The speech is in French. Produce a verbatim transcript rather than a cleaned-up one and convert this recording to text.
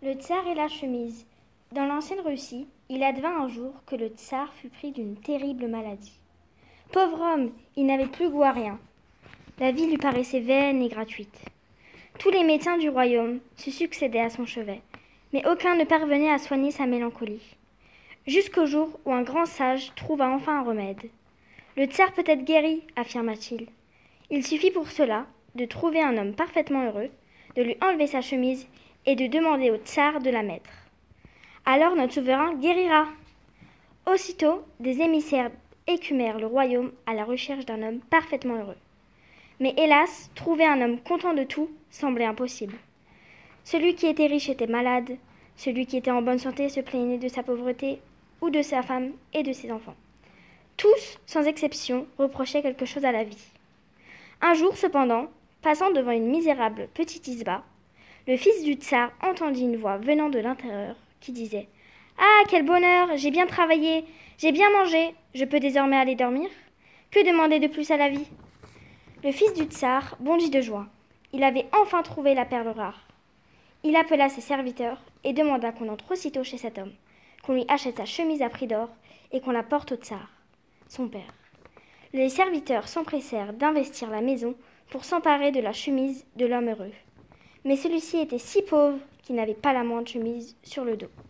Le tsar et la chemise. Dans l'ancienne Russie, il advint un jour que le tsar fut pris d'une terrible maladie. Pauvre homme, il n'avait plus goût à rien. La vie lui paraissait vaine et gratuite. Tous les médecins du royaume se succédaient à son chevet, mais aucun ne parvenait à soigner sa mélancolie. Jusqu'au jour où un grand sage trouva enfin un remède. Le tsar peut être guéri, affirma-t-il. Il suffit pour cela de trouver un homme parfaitement heureux, de lui enlever sa chemise et de demander au tsar de la mettre. Alors notre souverain guérira. Aussitôt, des émissaires écumèrent le royaume à la recherche d'un homme parfaitement heureux. Mais hélas, trouver un homme content de tout semblait impossible. Celui qui était riche était malade, celui qui était en bonne santé se plaignait de sa pauvreté ou de sa femme et de ses enfants. Tous, sans exception, reprochaient quelque chose à la vie. Un jour, cependant, passant devant une misérable petite isba, le fils du tsar entendit une voix venant de l'intérieur qui disait « Ah, quel bonheur! J'ai bien travaillé, j'ai bien mangé, je peux désormais aller dormir? Que demander de plus à la vie ?» Le fils du tsar bondit de joie. Il avait enfin trouvé la perle rare. Il appela ses serviteurs et demanda qu'on entre aussitôt chez cet homme, qu'on lui achète sa chemise à prix d'or et qu'on la porte au tsar, son père. Les serviteurs s'empressèrent d'investir la maison pour s'emparer de la chemise de l'homme heureux. Mais celui-ci était si pauvre qu'il n'avait pas la moindre chemise sur le dos.